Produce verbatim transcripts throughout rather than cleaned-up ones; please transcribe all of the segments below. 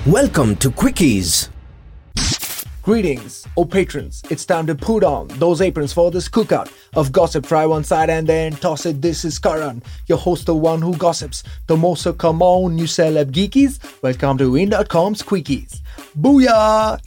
Welcome to Quickies. Greetings, oh patrons. It's time to put on those aprons for this cookout of gossip. Fry one side and then toss it. This is Karan, your host, the one who gossips the most. So come on, you celeb geekies. Welcome to in dot com's Quickies. Booyah!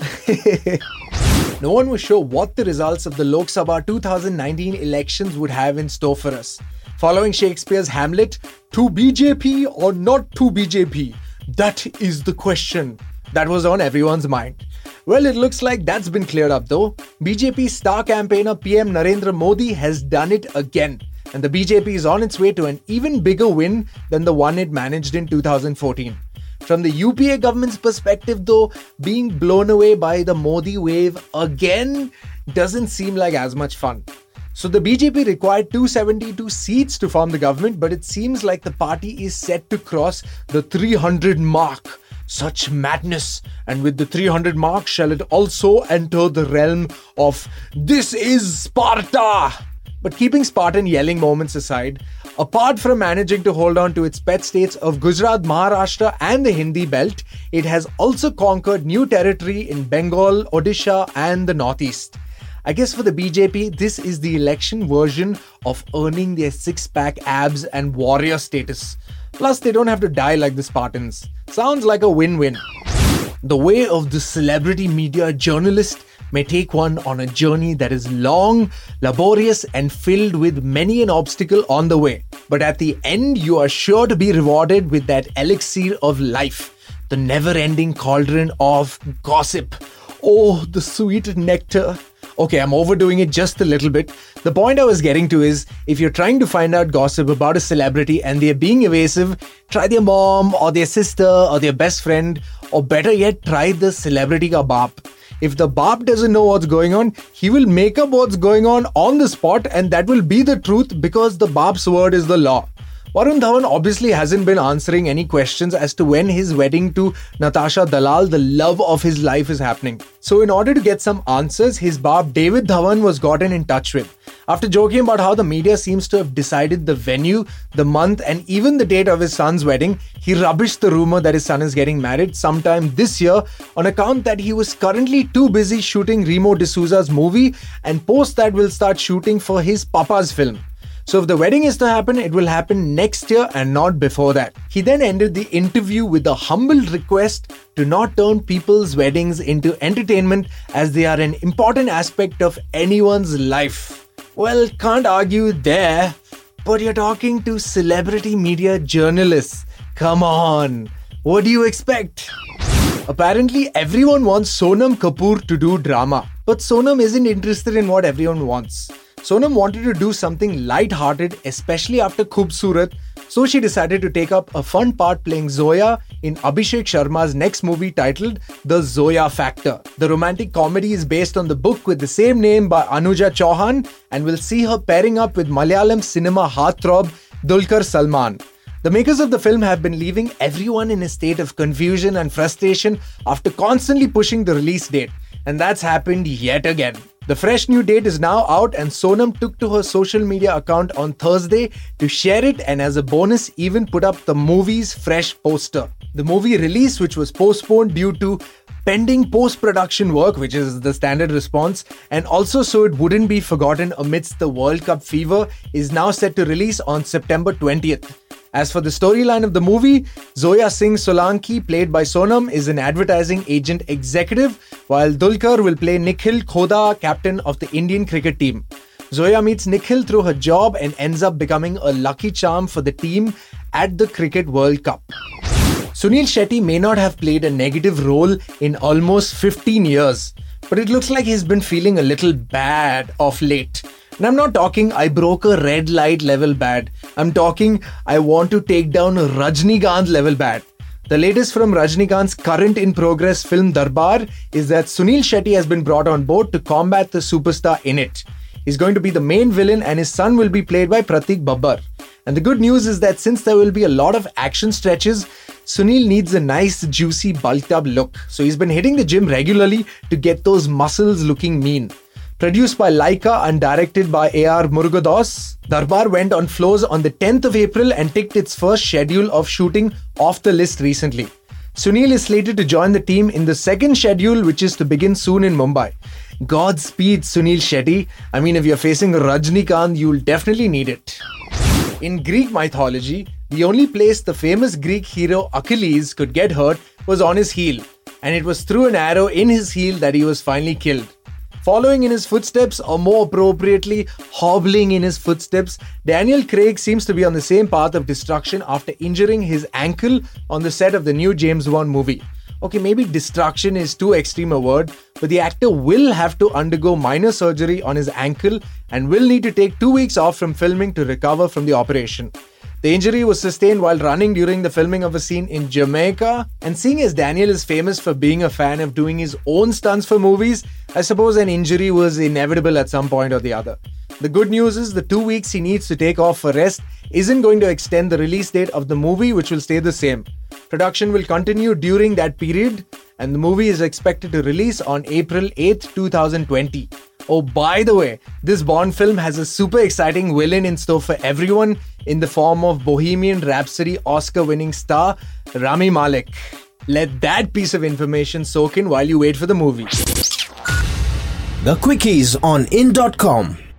No one was sure what the results of the Lok Sabha twenty nineteen elections would have in store for us. Following Shakespeare's Hamlet, to B J P or not to B J P? That is the question that was on everyone's mind. Well, it looks like that's been cleared up though. B J P star campaigner P M Narendra Modi has done it again, and the B J P is on its way to an even bigger win than the one it managed in two thousand fourteen. From the U P A government's perspective though, being blown away by the Modi wave again doesn't seem like as much fun. So the B J P required two hundred seventy-two seats to form the government, but it seems like the party is set to cross the three hundred mark. Such madness! And with the three hundred mark, shall it also enter the realm of "This is Sparta"? But keeping Spartan yelling moments aside, apart from managing to hold on to its pet states of Gujarat, Maharashtra and the Hindi belt, it has also conquered new territory in Bengal, Odisha and the Northeast. I guess for the B J P, this is the election version of earning their six-pack abs and warrior status. Plus, they don't have to die like the Spartans. Sounds like a win-win. The way of the celebrity media journalist may take one on a journey that is long, laborious and filled with many an obstacle on the way. But at the end, you are sure to be rewarded with that elixir of life, the never-ending cauldron of gossip. Oh, the sweet nectar. Okay, I'm overdoing it just a little bit. The point I was getting to is, if you're trying to find out gossip about a celebrity and they're being evasive, try their mom or their sister or their best friend, or better yet, try the celebrity ka baap. If the baap doesn't know what's going on, he will make up what's going on on the spot, and that will be the truth because the baap's word is the law. Varun Dhawan obviously hasn't been answering any questions as to when his wedding to Natasha Dalal, the love of his life, is happening. So in order to get some answers, his baap David Dhawan was gotten in touch with. After joking about how the media seems to have decided the venue, the month and even the date of his son's wedding, he rubbished the rumor that his son is getting married sometime this year on account that he was currently too busy shooting Remo D'Souza's movie and post that will start shooting for his papa's film. So if the wedding is to happen, it will happen next year and not before that. He then ended the interview with a humble request to not turn people's weddings into entertainment as they are an important aspect of anyone's life. Well, can't argue there, but you're talking to celebrity media journalists. Come on, what do you expect? Apparently, everyone wants Sonam Kapoor to do drama, but Sonam isn't interested in what everyone wants. Sonam wanted to do something light-hearted, especially after Khoobsurat, so she decided to take up a fun part playing Zoya in Abhishek Sharma's next movie titled The Zoya Factor. The romantic comedy is based on the book with the same name by Anuja Chauhan and will see her pairing up with Malayalam cinema heartthrob Dulquer Salmaan. The makers of the film have been leaving everyone in a state of confusion and frustration after constantly pushing the release date, and that's happened yet again. The fresh new date is now out and Sonam took to her social media account on Thursday to share it, and as a bonus even put up the movie's fresh poster. The movie release, which was postponed due to pending post-production work, which is the standard response, and also so it wouldn't be forgotten amidst the World Cup fever, is now set to release on September twentieth. As for the storyline of the movie, Zoya Singh Solanki, played by Sonam, is an advertising agent executive, while Dulquer will play Nikhil Khoda, captain of the Indian cricket team. Zoya meets Nikhil through her job and ends up becoming a lucky charm for the team at the Cricket World Cup. Sunil Shetty may not have played a negative role in almost fifteen years, but it looks like he's been feeling a little bad of late. And I'm not talking I broke a red light level bad. I'm talking I want to take down a Rajnikant level bad. The latest from Rajnikant's current in progress film Darbar is that Sunil Shetty has been brought on board to combat the superstar in it. He's going to be the main villain and his son will be played by Pratik Babbar. And the good news is that since there will be a lot of action stretches, Sunil needs a nice, juicy, bulked up look. So he's been hitting the gym regularly to get those muscles looking mean. Produced by Laika and directed by A R Murugadoss, Darbar went on floors on the tenth of April and ticked its first schedule of shooting off the list recently. Sunil is slated to join the team in the second schedule, which is to begin soon in Mumbai. Godspeed, Sunil Shetty. I mean, if you're facing Rajnikant, you'll definitely need it. In Greek mythology, the only place the famous Greek hero Achilles could get hurt was on his heel, and it was through an arrow in his heel that he was finally killed. Following in his footsteps, or more appropriately, hobbling in his footsteps, Daniel Craig seems to be on the same path of destruction after injuring his ankle on the set of the new James Bond movie. Okay, maybe destruction is too extreme a word, but the actor will have to undergo minor surgery on his ankle and will need to take two weeks off from filming to recover from the operation. The injury was sustained while running during the filming of a scene in Jamaica, and seeing as Daniel is famous for being a fan of doing his own stunts for movies, I suppose an injury was inevitable at some point or the other. The good news is the two weeks he needs to take off for rest isn't going to extend the release date of the movie, which will stay the same. Production will continue during that period, and the movie is expected to release on April eighth, twenty twenty. Oh, by the way, this Bond film has a super exciting villain in store for everyone in the form of Bohemian Rhapsody Oscar-winning star Rami Malek. Let that piece of information soak in while you wait for the movie. The Quickies on in dot com.